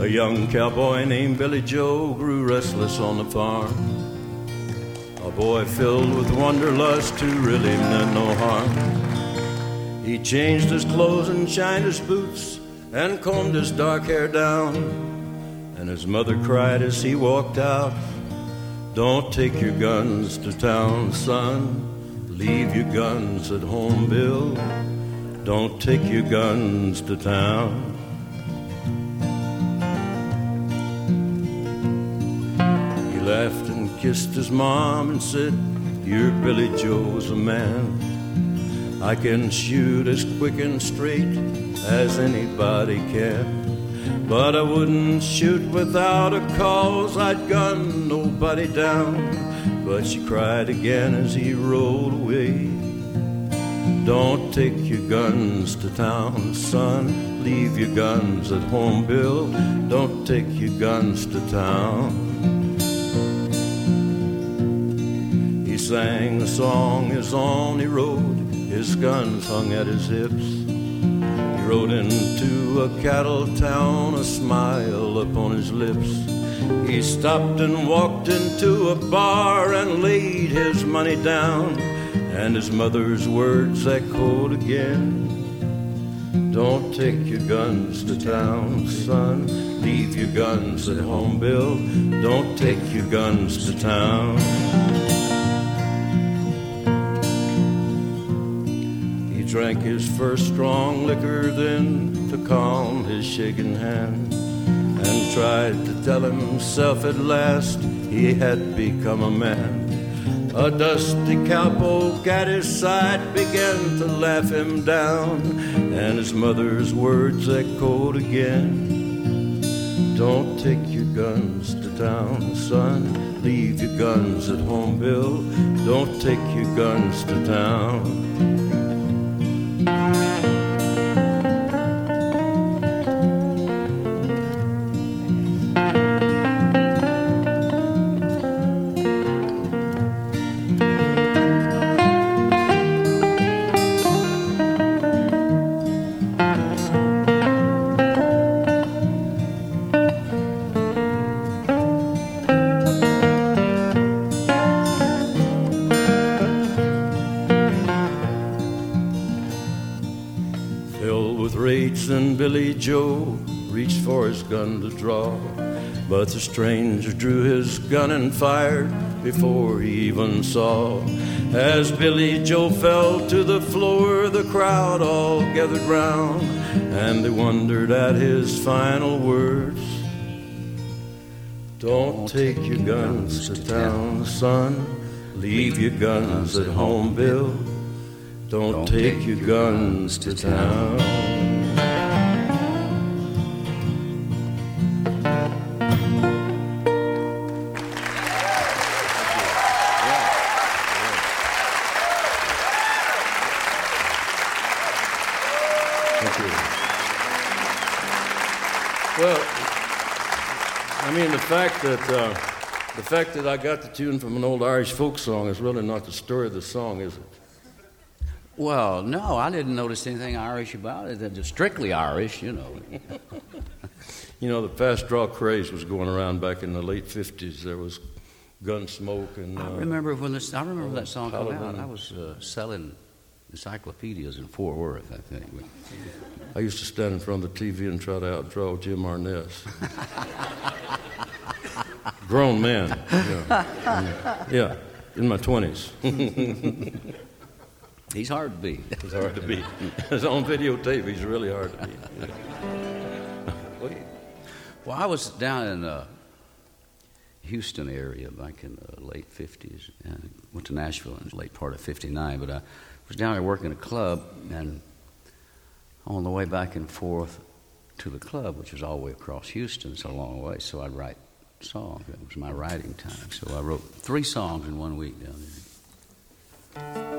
A young cowboy named Billy Joe grew restless on the farm. A boy filled with wanderlust who really meant no harm. He changed his clothes and shined his boots and combed his dark hair down. And his mother cried as he walked out, "Don't take your guns to town, son. Leave your guns at home, Bill. Don't take your guns to town." He laughed and kissed his mom and said, "Your Billy Joe's a man. I can shoot as quick and straight as anybody can. But I wouldn't shoot without a cause. I'd gun nobody down." But she cried again as he rolled away. "Don't take your guns to town, son. Leave your guns at home, Bill. Don't take your guns to town." He sang the song as on he rode. His guns hung at his hips. He rode into a cattle town, a smile upon his lips. He stopped and walked into a bar and laid his money down. And his mother's words echoed again. "Don't take your guns to town, son. Leave your guns at home, Bill. Don't take your guns to town." He drank his first strong liquor then to calm his shaking hand, and tried to tell himself at last he had become a man. A dusty cowpoke at his side began to laugh him down, and his mother's words echoed again. "Don't take your guns to town, son. Leave your guns at home, Bill. Don't take your guns to town." And Billy Joe reached for his gun to draw, but the stranger drew his gun and fired before he even saw. As Billy Joe fell to the floor, the crowd all gathered round, and they wondered at his final words. "Don't take your guns to town, son. Leave your guns at home, Bill. Don't take your guns to town." Well, I mean, the fact that I got the tune from an old Irish folk song is really not the story of the song, is it? Well, no, I didn't notice anything Irish about it. It's strictly Irish, you know. You know, the fast draw craze was going around back in the late 50s. There was Gunsmoke and... I remember that song came out. I was selling encyclopedias in Fort Worth, I think. I used to stand in front of the TV and try to outdraw Jim Arness. Grown man. Yeah, in my 20s. He's hard to beat. He's hard to beat. It's on videotape. He's really hard to beat. Well, I was down in the Houston area back in the late 50s. And went to Nashville in the late part of 59, but I was down there working a club, and on the way back and forth to the club, which was all the way across Houston, it's a long way, so I'd write songs. It was my writing time. So I wrote 3 songs in 1 week down there.